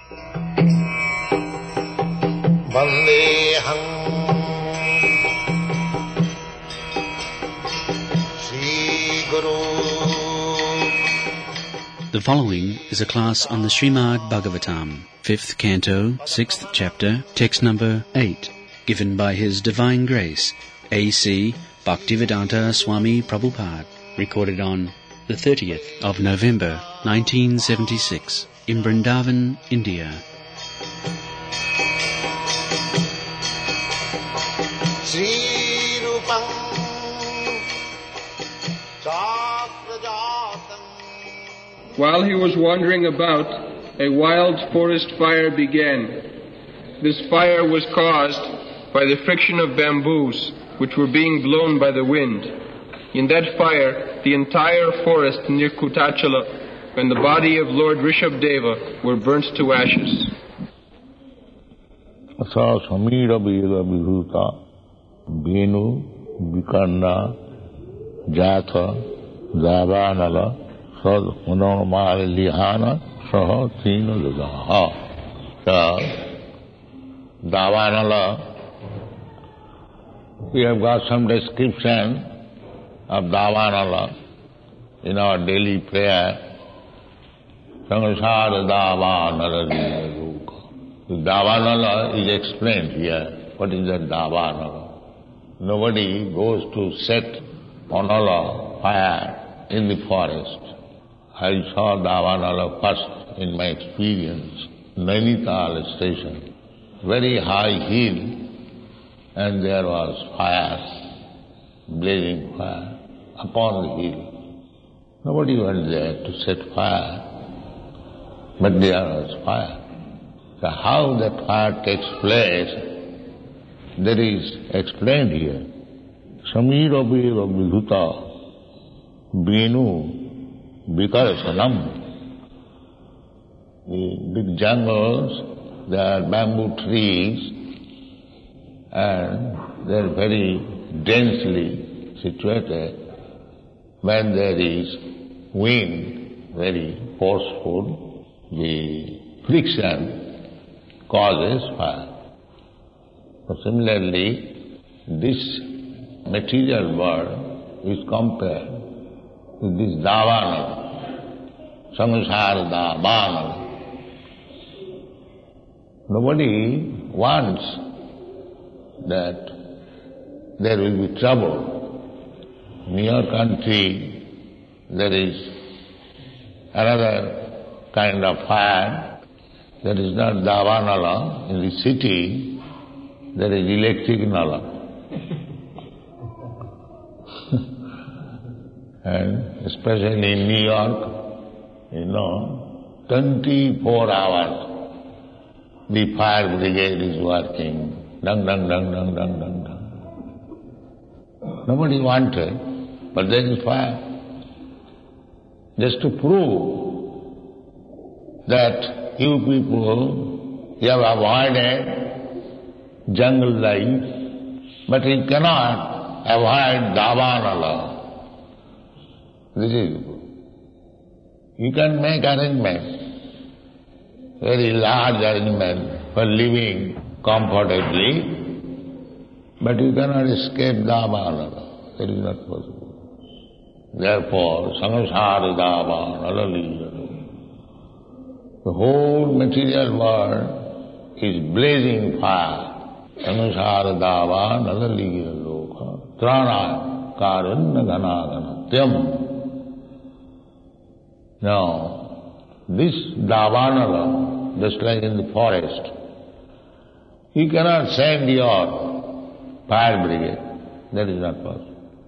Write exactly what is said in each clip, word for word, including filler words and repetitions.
Vandeham Sri Guru. The following is a class on the Srimad Bhagavatam, fifth canto, sixth chapter, text number eight, given by His Divine Grace, A C Bhaktivedanta Swami Prabhupada, recorded on the thirtieth of November, nineteen seventy-six, in Vrindavan, India. Sri Rupam Chakrajatam. While he was wandering about, a wild forest fire began. This fire was caused by the friction of bamboos, which were being blown by the wind. In that fire, the entire forest near Kutachala and the body of Lord Rishabdeva were burnt to ashes. Asa samira veda vidhuta venu vikarna jatha davanala sad unormal lihana saha tina dadaha. So, davanala, we have got some description of davanala in our daily prayer. Sangsara davanala liyaruka. The davanala is explained here. What is that davanala? Nobody goes to set Panala fire in the forest. I saw davanala first in my experience, Nainital station. Very high hill, and there was fire, blazing fire, upon the hill. Nobody went there to set fire, but there was fire. So how that fire takes place, that is explained here. Samira veda vidhuta venu vikarasanam. The big jungles, there are bamboo trees, and they are very densely situated. When there is wind, very forceful, the friction causes fire. So similarly, this material world is compared with this davanala, samsara davanala. Nobody wants that there will be trouble. In your country, there is another kind of fire. That is not davanala. In the city, there is electric nala. And especially in New York, you know, twenty-four hours the fire brigade is working. Dung, dung, dung, dung, dung, dung, dung. Nobody wanted, but there is fire. Just to prove that you people, you have avoided jungle life, but you cannot avoid davanala. This is, you can make arrangements, very large arrangements for living comfortably, but you cannot escape davanala. That is not possible. Therefore, samsara davanala liyaru. The whole material world is blazing fire. Samsara davanala liyaru. Trana karunna gana tyam. Now, this davanala, just like in the forest, you cannot send your fire brigade. That is not possible.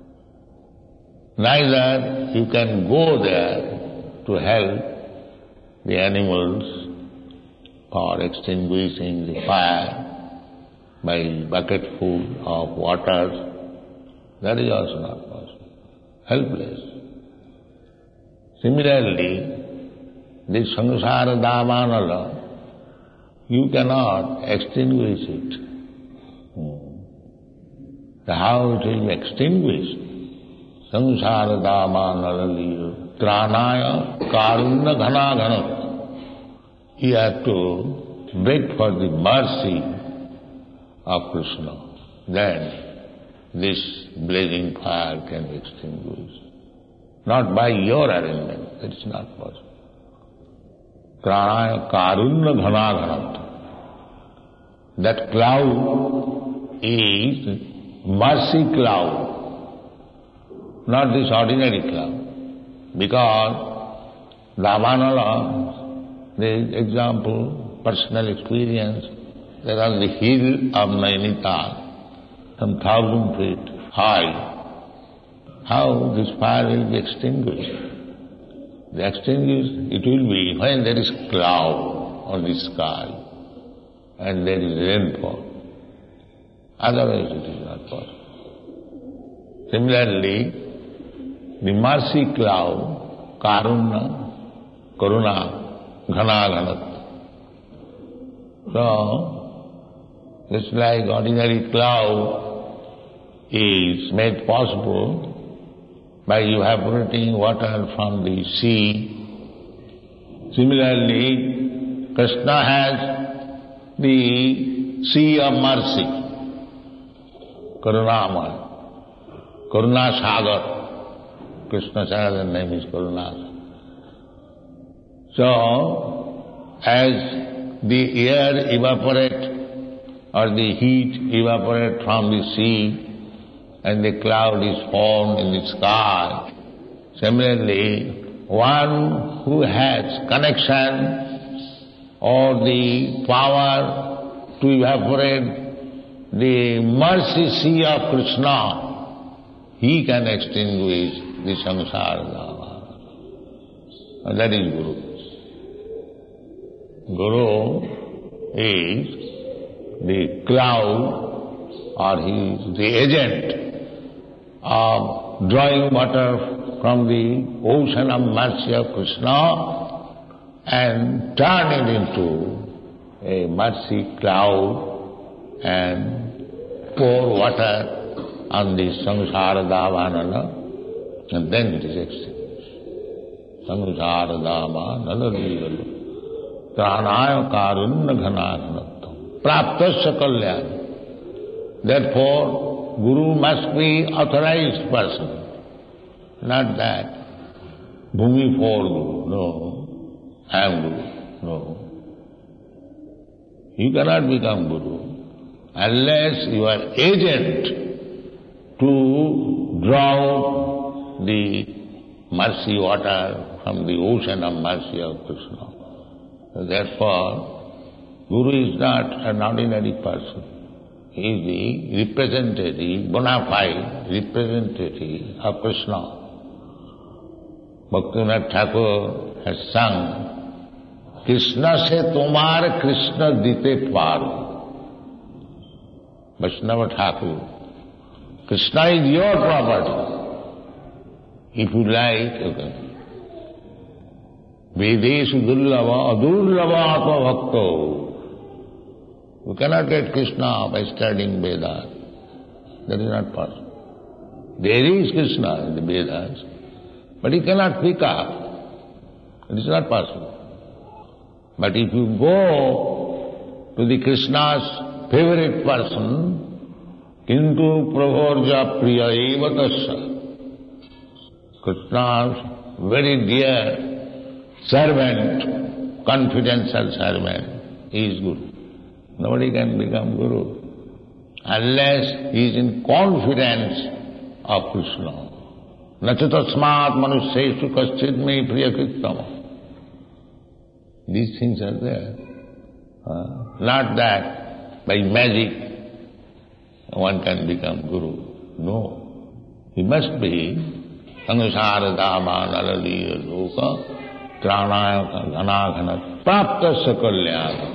Neither you can go there to help the animals for extinguishing the fire by bucketful of water. That is also not possible. Helpless. Similarly, this samsara davanala, you cannot extinguish it. So how it will be extinguished? Samsara davanala liya tranaya karunna ghana ghana. you have to beg for the mercy of Krishna. Then this blazing fire can be extinguished. Not by your arrangement, that is not possible. Pranaya karunya ghanaghanat. That cloud is mercy cloud, not this ordinary cloud. Because Davanala, the example, personal experience, there on the hill of Nainital, some thousand feet high, how this fire will be extinguished? The extinguished it will be when there is cloud on the sky and there is rainfall. Otherwise it is not possible. Similarly, the mercy cloud, karuna, karuna, ghana ghanat. So, just like ordinary cloud is made possible by evaporating water from the sea. Similarly, Krishna has the sea of mercy, Karunamaya, Karuna Sagar. Krishna's other name is Karuna. So, as the air evaporate or the heat evaporate from the sea, and the cloud is formed in the sky. Similarly, one who has connection or the power to evaporate the mercy sea of Krishna, he can extinguish the samsara dava. And that is Guru. Guru is the cloud, or he is the agent of drawing water from the ocean of mercy of Krishna and turn it into a mercy cloud and pour water on the samsara davanana, and then it is extinguished. Samsara davanana liyalu pranaya karunya ghanaghanattam praptasya kalyana. Therefore, Guru must be authorized person, not that Bhumi for Guru, no, I am Guru, no. You cannot become Guru unless you are agent to draw the mercy water from the ocean of mercy of Krishna. So therefore, Guru is not an ordinary person. He is the representative, bona fide representative of Krishna. Bhaktivinoda Thakur has sung, Krishna se tomar Krishna dite paru. Vaishnava Thakur, Krishna is your property. If you like, you can. Vedeshu dullava adurlava atma bhakto. You cannot get Krishna by studying Vedas. That is not possible. There is Krishna in the Vedas, but you cannot pick up. It is not possible. But if you go to the Krishna's favorite person, kintu pravorja priya eva tasya, Krishna's very dear servant, confidential servant, is Guru. Nobody can become Guru unless he is in confidence of Krishna. Nachatasmat manusyeshu kaschid me priyakrittama. These things are there. Uh, not that by magic one can become Guru. No. He must be samsara dama nalaliya loka tranaya ghanaghanat praptasya kalyana.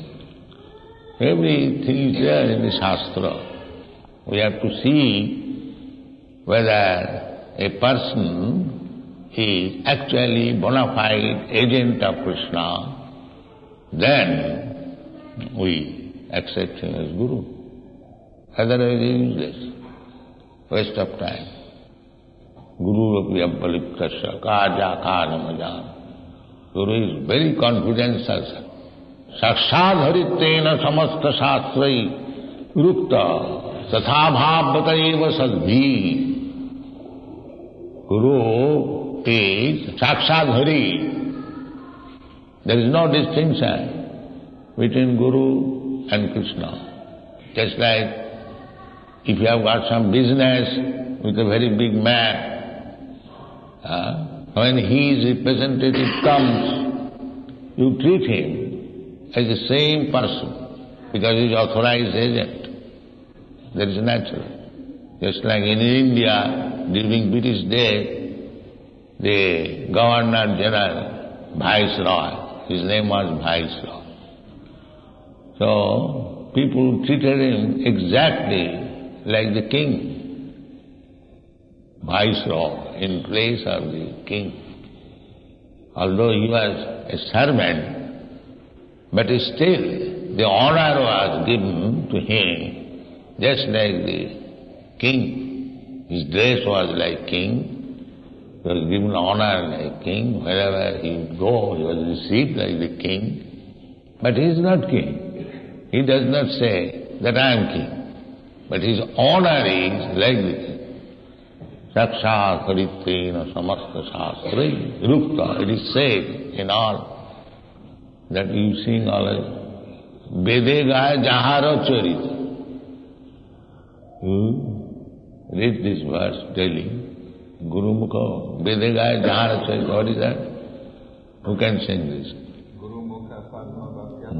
Everything is there in the Shastra. We have to see whether a person is actually bona fide agent of Krishna, then we accept him as Guru. Otherwise he is useless, waste of time. Guru api abbalitasya kaja karamajan. Guru is very confidential. Sakshadharitvena samasta shastrai rukta tatha bhavvataiva sadbhi. Guru is Sakshadhari. There is no distinction between Guru and Krishna. Just like if you have got some business with a very big man, uh, when his representative comes, you treat him as the same person because he is authorized agent. That is natural. Just like in India, during British day, the Governor General, Viceroy, his name was Viceroy. So, people treated him exactly like the king. Viceroy in place of the king. Although he was a servant, but still the honor was given to him just like the king. His dress was like king. He was given honor like king. Wherever he would go, he was received like the king. But he is not king. He does not say that I am king. But his honor is like the king. Sakshat haritvena samasta shastrai rukta. It is said in all that you sing all Vede gaya jahara charita. You read this verse daily. Guru Mukha, Vede gaya jahara charita. What is that? Who can sing this? Guru Mukha Padma Bhakya.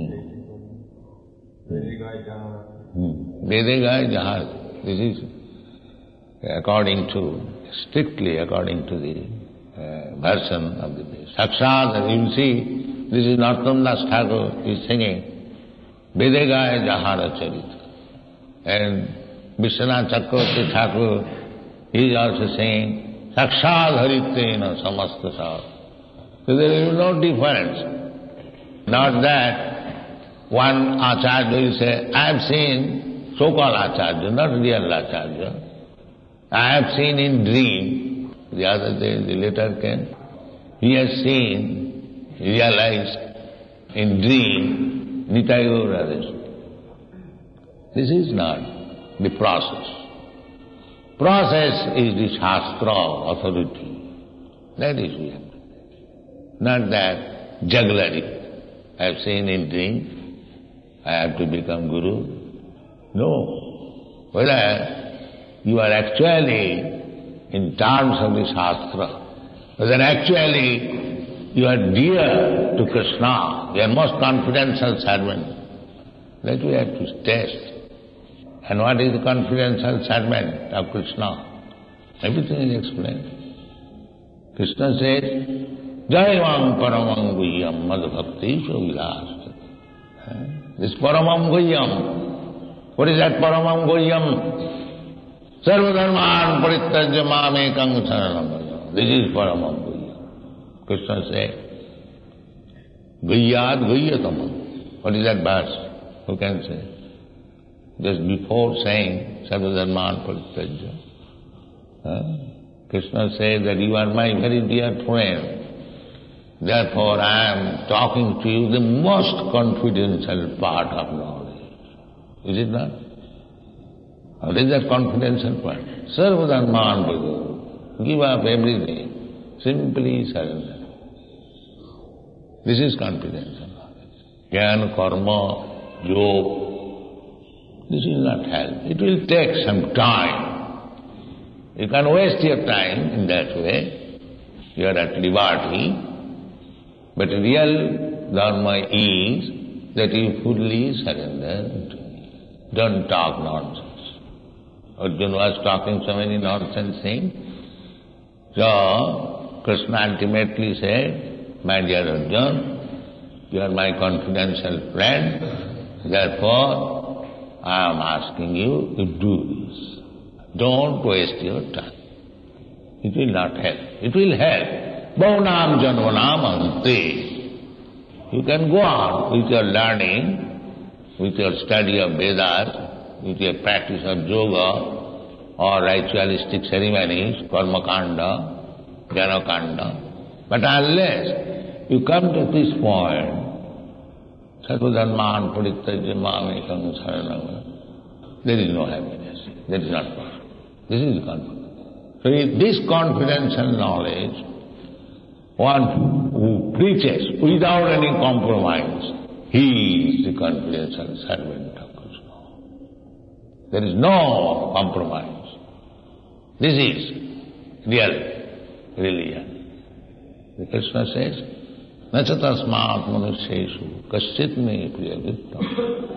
Hmm. Vede gaya jahara. Hmm. Vede gaya jahara. This is according to, strictly according to the uh, version of the Sakshat. You will see, this is Narottam Das Thakur is singing Vede gaya jahara charita. And Vishwanath Chakravarti Thakur is also saying Sakshat haritvena samasta shastra. So there is no difference. Not that one Acharya will say, I have seen so-called Acharya, not real Acharya. I have seen in dream, the other day the letter came, he has seen, realized in dream, Nitai Gaur Radha. This is not the process. Process is the Shastra authority. That is we have to do. Not that jugglery. I have seen in dream, I have to become Guru. No. Whether you are actually, in terms of the Shastra, whether actually you are dear to Krishna, your most confidential servant, that we have to test. And what is the confidential servant of Krishna? Everything is explained. Krishna says, Jayam Paramam Guhyam Madhbhakti Shovilas. This Paramam Guhyam. What is that Paramam Guhyam? Sarvadharman Parityajya Mamekam Saranam. This is Paramam Guhyam. Krishna says, Guhyat Guhyatamam. What is that verse? Who can say? Just before saying Sarvadharman Parityajya, huh? Krishna says that you are my very dear friend. Therefore I am talking to you the most confidential part of knowledge. Is it not? What is that confidential part? Sarvadharman Parityajya. Give up everything. Simply surrender. This is confidential knowledge. Jnana, karma, yoga. This will not help. It will take some time. You can waste your time in that way. You are at liberty. But real dharma is that you fully surrender to me. Don't talk nonsense. Arjuna was talking so many nonsense things. So, Krishna ultimately said, my dear Arjuna, you are my confidential friend. Therefore, I am asking you to do this. Don't waste your time. It will not help. It will help. Bhavanam janvanam ante. You can go on with your learning, with your study of Vedas, with your practice of yoga or ritualistic ceremonies, karma kanda, jnana kanda. But unless you come to this point Sarvadharman parityajya mamekam saranam. There is no happiness. That is not possible. This is the confidence. So with this confidential knowledge, one who preaches without any compromise, he is the confidential servant of Krishna. There is no compromise. This is real religion. The Krishna says, Nacha tasmat manusyeshu kaschit me priya vittam.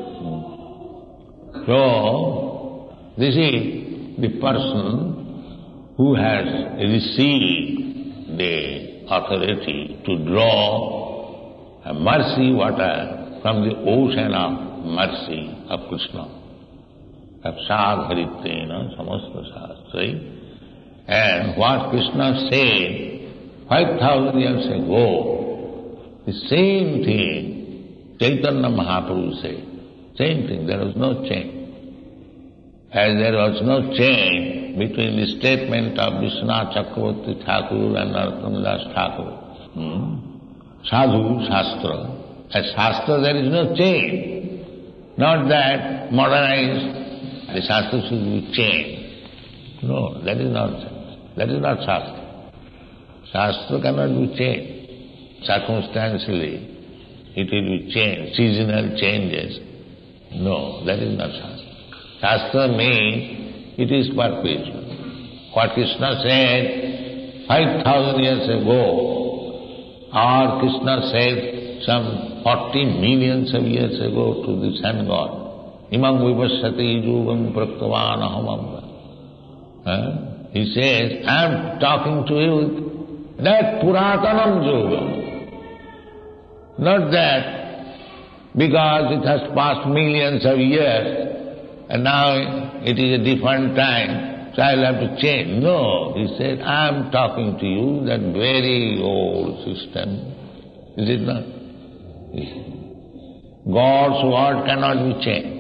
So, this is the person who has received the authority to draw a mercy water from the ocean of mercy of Krishna. Apsad haritena samasta shastrai. And what Krishna said five thousand years ago, the same thing Chaitanya Mahaprabhu said. Same thing, there was no change. As there was no change between the statement of Vishwanath Chakravarti Thakur and Narottam Das Thakur. Hmm? Sadhu, Shastra. As Shastra there is no change. Not that modernized, the Shastra should be changed. No, that is nonsense. That is not Shastra. Shastra cannot be changed. Circumstantially, it will be changed, seasonal changes. No, that is not Shastra. Shastra means it is perpetual. What Krishna said five thousand years ago, or Krishna said some forty millions of years ago to the sun god, Imam vivasati yugam praktavan ahamam. He says, I am talking to you with that puratanam yoga. Not that because it has passed millions of years and now it is a different time, so I will have to change. No, he said, I am talking to you that very old system. Is it not? God's word cannot be changed.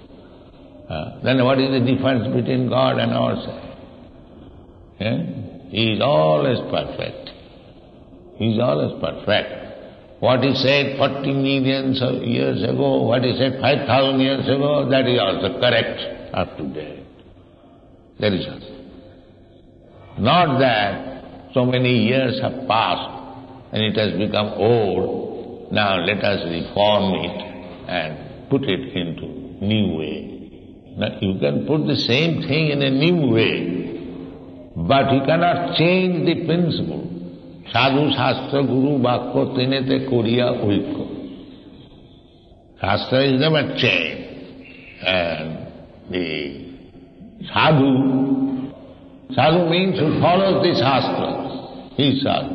Uh, then what is the difference between God and ourselves? Yeah? He is always perfect. He is always perfect. What he said forty millions of years ago, what he said five thousand years ago, that is also correct up to date. That is all. Not that so many years have passed and it has become old, now let us reform it and put it into new way. Now you can put the same thing in a new way, but you cannot change the principle. Sadhu, Shastra, Guru, Bhakko, Tinete, Kuriya, Uikko. Shastra is never changed. And the Sadhu, Sadhu means who follows the Shastra. He is Sadhu.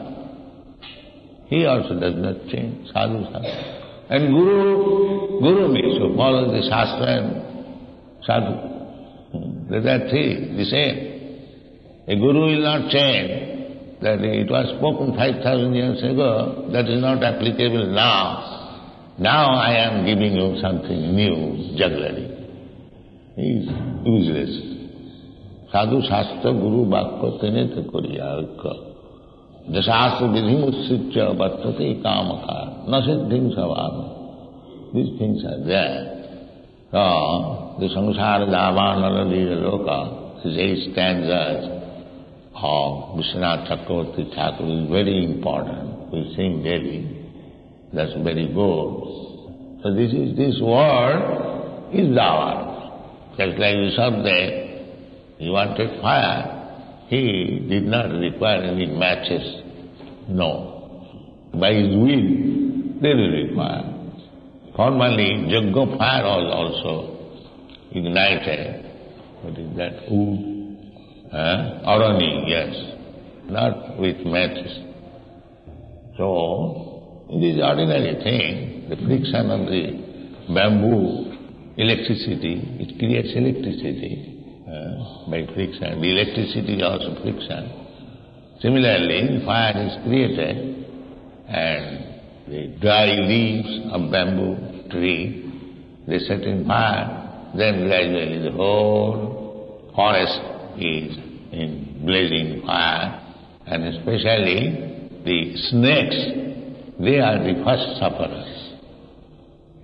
He also does not change. Sadhu, Sadhu. And Guru, Guru means who follows the Shastra and Sadhu. They are three, the same. A Guru will not change. That it was spoken five thousand years ago, that is not applicable now. Now I am giving you something new, jugglery. He is useless. Sadhu, Shastra, Guru, Bhakko, Tinete, Kuriya, Uikko. Jasastra vidhimussitya vartate kamaka, nasiddhim savama. These things are there. So, the samsara dhavanala lila loka, these eight stanzas of Vishwanath Chakravarti Thakur is very important. We sing daily. That's very good. So this is this word is Davar. Just like Vishwanath, he wanted fire. He did not require any matches. No. By his will, they will require. Formally, Jagga fire was also ignited. What is that? Wood. Uh, Arani, yes, not with matches. So, it is ordinary thing, the friction of the bamboo, electricity, it creates electricity uh, by friction. The electricity is also friction. Similarly, fire is created and the dry leaves of bamboo tree, they set in fire, then gradually the whole forest is in blazing fire, and especially the snakes, they are the first sufferers.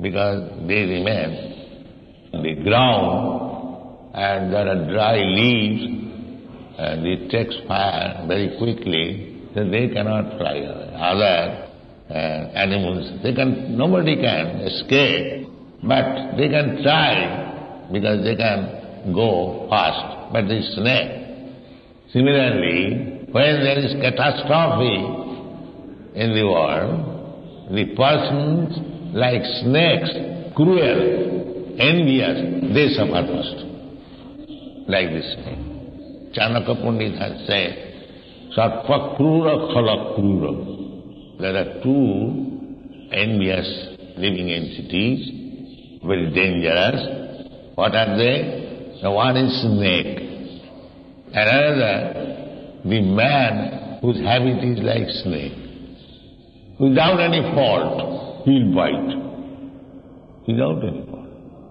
because they remain on the ground and there are dry leaves and it takes fire very quickly, so they cannot fly away. Other uh, animals, they can, nobody can escape, but they can try because they can go fast. But the snake, similarly, when there is catastrophe in the world, the persons like snakes, cruel, envious, they suffer first, like this snake. Chanakya Pandit has said, Sarpa krura khala krura. There are two envious living entities, very dangerous. What are they? The one is snake. Another, the man whose habit is like snake. Without any fault, he'll bite. Without any fault.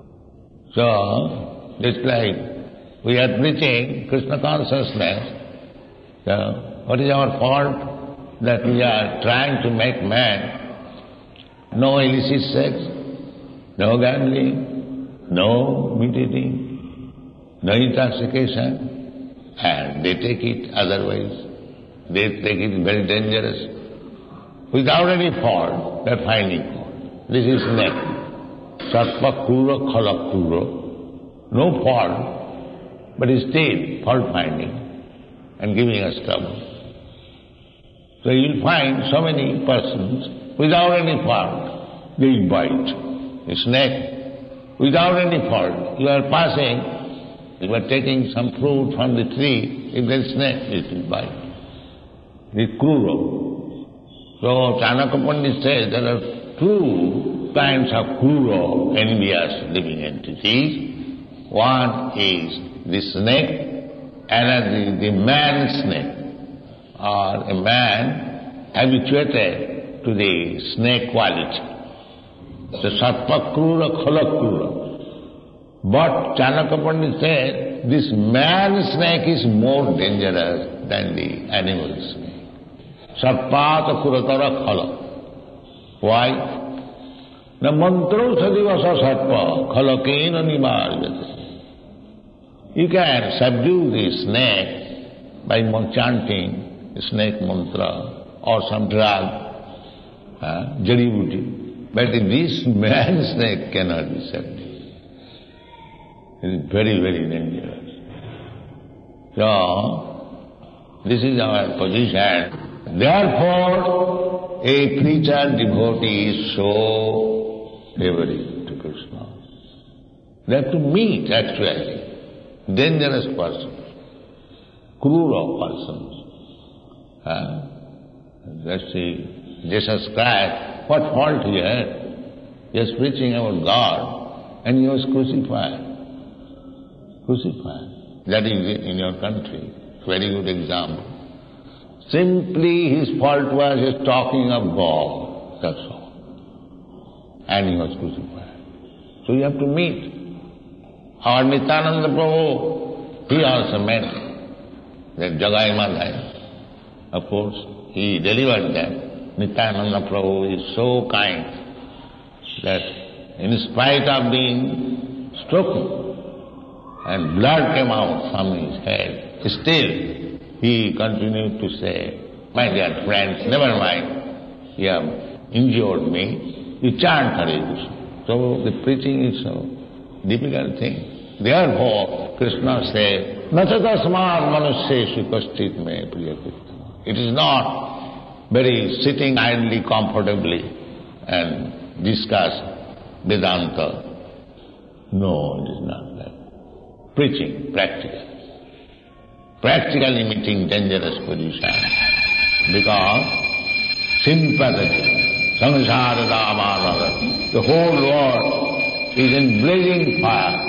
So, just like we are preaching Krishna consciousness, so what is our fault? That we are trying to make man no illicit sex, no gambling, no meat eating, no intoxication, and they take it otherwise. They take it very dangerous. Without any fault, they are finding fault. This is snake. Sarpa krura khala krura. No fault, but still fault finding and giving us trouble. So you'll find so many persons without any fault, they bite. A snake, without any fault, you are passing, you are taking some fruit from the tree, if there is snake, it will bite. The krura. So Chanakya Pandit says there are two kinds of krura, envious living entities. One is the snake, another the man snake, or a man habituated to the snake quality. So sarpa krura khala krura. But Chanakya Pandit said this man snake is more dangerous than the animal snake. Sarpata kuratara khala. Why? Na mantro sadivasa sarpa khalakena nivarjate. You can subdue the snake by chanting the snake mantra or some drug, uh, jadi buti. But this man snake cannot be subdued. It is very, very dangerous. So, this is our position. Therefore, a preacher devotee is so devoted to Krishna. They have to meet actually dangerous persons, cruel persons. Uh, let's see, Jesus Christ, what fault he had? He was preaching about God and he was crucified. Crucified. That is in your country. Very good example. Simply his fault was just talking of God, that's all. And he was crucified. So you have to meet. Our Nityananda Prabhu, he also met that Jagai Madhai. Of course, he delivered them. Nityananda Prabhu is so kind that in spite of being struck and blood came out from his head, still he continued to say, my dear friends, never mind, you have injured me, you chant Hare Krishna. So the preaching is a difficult thing. Therefore, Krishna said, Nachatasmad manusyeshu kaschit me priyakritta. It is not very sitting idly, comfortably and discuss Vedanta. No, it is not that. Preaching, practical. Practically meeting dangerous position. Because sympathetic, samsara dhamana, the whole world is in blazing fire.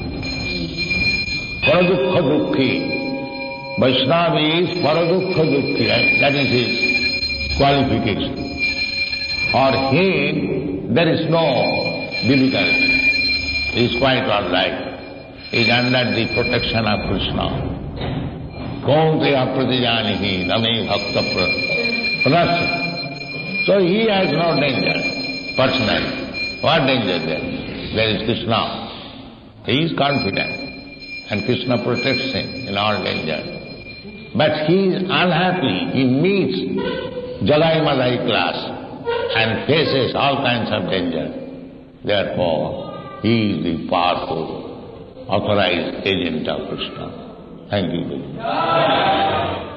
Paradukha dukhi. Vaishnava is paradukha dukhi, right? That is his qualification. For him, there is no difficulty. He is quite all right. He is under the protection of Krishna. Kaunteya pratijanihi name bhakta prasya. So he has no danger, personally. What danger there? There is Krishna. He is confident and Krishna protects him in all danger. But he is unhappy. He meets Jadai Madai class and faces all kinds of danger. Therefore, he is the powerful, authorized agent of Krishna. Thank you.